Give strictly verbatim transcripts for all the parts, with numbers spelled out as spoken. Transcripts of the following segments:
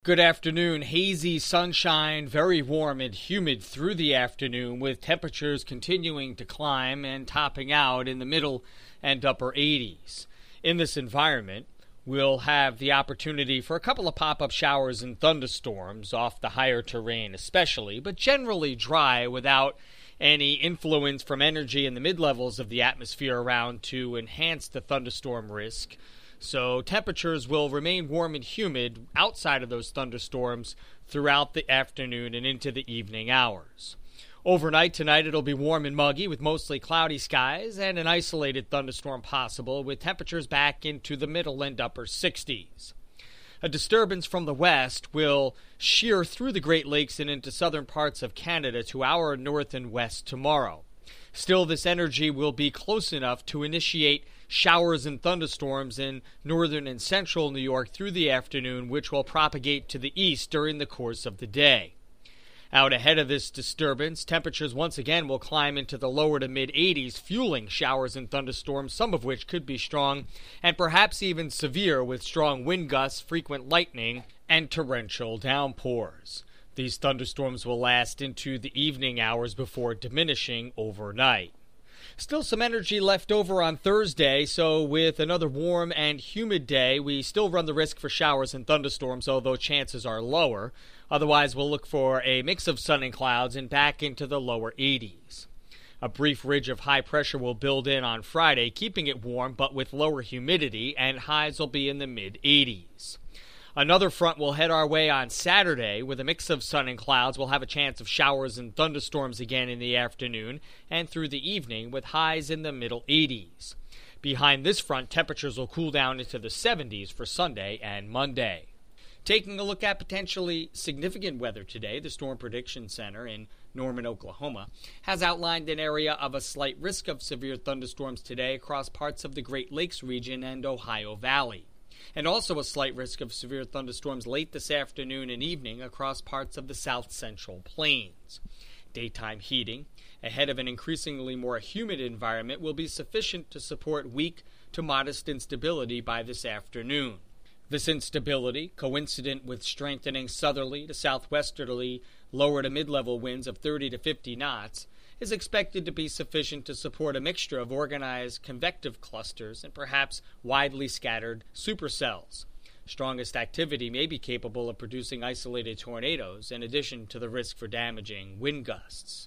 Good afternoon. Hazy sunshine, very warm and humid through the afternoon, with temperatures continuing to climb and topping out in the middle and upper eighties. In this environment, we'll have the opportunity for a couple of pop-up showers and thunderstorms off the higher terrain especially, but generally dry without any influence from energy in the mid-levels of the atmosphere around to enhance the thunderstorm risk. So temperatures will remain warm and humid outside of those thunderstorms throughout the afternoon and into the evening hours. Overnight tonight it'll be warm and muggy with mostly cloudy skies and an isolated thunderstorm possible with temperatures back into the middle and upper sixties. A disturbance from the west will shear through the Great Lakes and into southern parts of Canada to our north and west tomorrow. Still, this energy will be close enough to initiate showers and thunderstorms in northern and central New York through the afternoon, which will propagate to the east during the course of the day. Out ahead of this disturbance, temperatures once again will climb into the lower to mid-eighties, fueling showers and thunderstorms, some of which could be strong and perhaps even severe with strong wind gusts, frequent lightning, and torrential downpours. These thunderstorms will last into the evening hours before diminishing overnight. Still some energy left over on Thursday, so with another warm and humid day, we still run the risk for showers and thunderstorms, although chances are lower. Otherwise, we'll look for a mix of sun and clouds and back into the lower eighties. A brief ridge of high pressure will build in on Friday, keeping it warm but with lower humidity, and highs will be in the mid-eighties. Another front will head our way on Saturday. With a mix of sun and clouds, we'll have a chance of showers and thunderstorms again in the afternoon and through the evening with highs in the middle eighties. Behind this front, temperatures will cool down into the seventies for Sunday and Monday. Taking a look at potentially significant weather today, the Storm Prediction Center in Norman, Oklahoma, has outlined an area of a slight risk of severe thunderstorms today across parts of the Great Lakes region and Ohio Valley, and also a slight risk of severe thunderstorms late this afternoon and evening across parts of the south central plains. Daytime heating, ahead of an increasingly more humid environment, will be sufficient to support weak to modest instability by this afternoon. This instability, coincident with strengthening southerly to southwesterly lower to mid-level winds of thirty to fifty knots, is expected to be sufficient to support a mixture of organized convective clusters and perhaps widely scattered supercells. Strongest activity may be capable of producing isolated tornadoes, in addition to the risk for damaging wind gusts.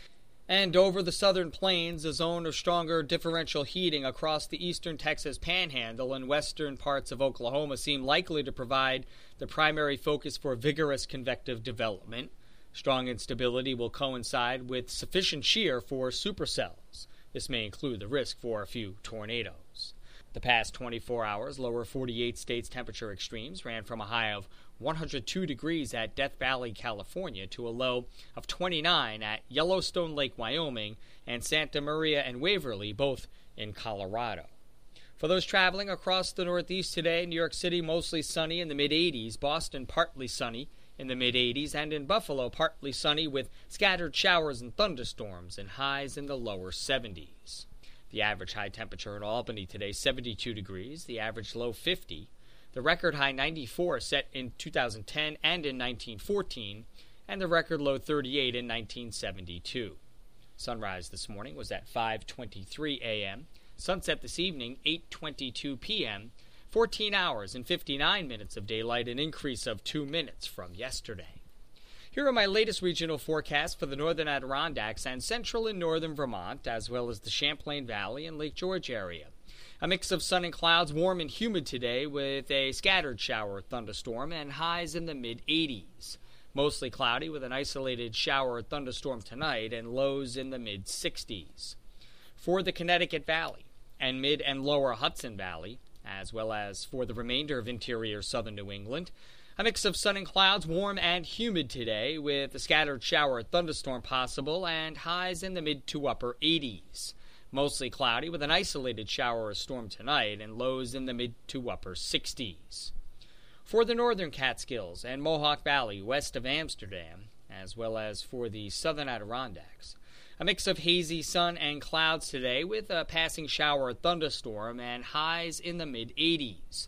And over the southern plains, a zone of stronger differential heating across the eastern Texas panhandle and western parts of Oklahoma seem likely to provide the primary focus for vigorous convective development. Strong instability will coincide with sufficient shear for supercells. This may include the risk for a few tornadoes. The past twenty-four hours, lower forty-eight states temperature extremes ran from a high of one hundred two degrees at Death Valley, California, to a low of twenty-nine at Yellowstone Lake, Wyoming, and Santa Maria and Waverly, both in Colorado. For those traveling across the Northeast today, New York City mostly sunny in the mid-eighties, Boston partly sunny in the mid-eighties, and in Buffalo partly sunny with scattered showers and thunderstorms and highs in the lower seventies. The average high temperature in Albany today, seventy-two degrees, the average low fifty, the record high ninety-four set in two thousand ten and in nineteen fourteen, and the record low thirty-eight in nineteen seventy-two. Sunrise this morning was at five twenty-three a.m., sunset this evening eight twenty-two p.m., fourteen hours and fifty-nine minutes of daylight, an increase of two minutes from yesterday. Here are my latest regional forecasts for the northern Adirondacks and central and northern Vermont, as well as the Champlain Valley and Lake George area. A mix of sun and clouds, warm and humid today with a scattered shower or thunderstorm and highs in the mid-eighties. Mostly cloudy with an isolated shower or thunderstorm tonight and lows in the mid-sixties. For the Connecticut Valley and mid and lower Hudson Valley, as well as for the remainder of interior southern New England, a mix of sun and clouds, warm and humid today with a scattered shower or thunderstorm possible and highs in the mid to upper eighties. Mostly cloudy with an isolated shower or storm tonight and lows in the mid to upper sixties. For the northern Catskills and Mohawk Valley west of Amsterdam, as well as for the southern Adirondacks, a mix of hazy sun and clouds today with a passing shower or thunderstorm and highs in the mid-eighties.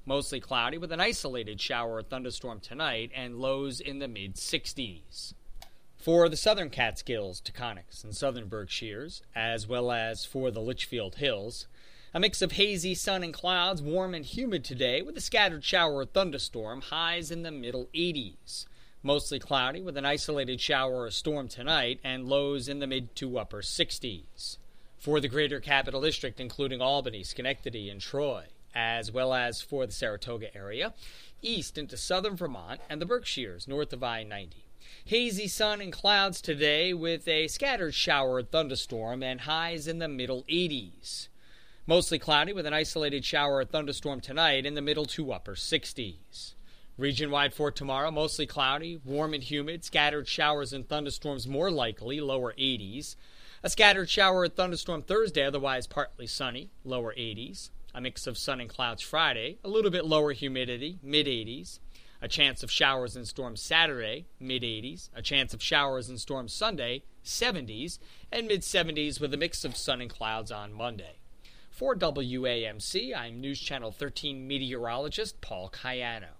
Mostly cloudy with an isolated shower or thunderstorm tonight and lows in the mid sixties. For the southern Catskills, Taconics, and southern Berkshires, as well as for the Litchfield Hills, a mix of hazy sun and clouds, warm and humid today with a scattered shower or thunderstorm, highs in the middle eighties. Mostly cloudy with an isolated shower or storm tonight and lows in the mid to upper sixties. For the greater capital district, including Albany, Schenectady, and Troy, as well as for the Saratoga area, east into southern Vermont and the Berkshires north of I ninety. Hazy sun and clouds today with a scattered shower or thunderstorm and highs in the middle eighties. Mostly cloudy with an isolated shower or thunderstorm tonight in the middle to upper sixties. Region-wide for tomorrow, mostly cloudy, warm and humid, scattered showers and thunderstorms more likely, lower eighties. A scattered shower or thunderstorm Thursday, otherwise partly sunny, lower eighties. A mix of sun and clouds Friday, a little bit lower humidity, mid eighties. A chance of showers and storms Saturday, mid eighties. A chance of showers and storms Sunday, seventies. And mid seventies with a mix of sun and clouds on Monday. For W A M C, I'm News Channel thirteen meteorologist Paul Cayano.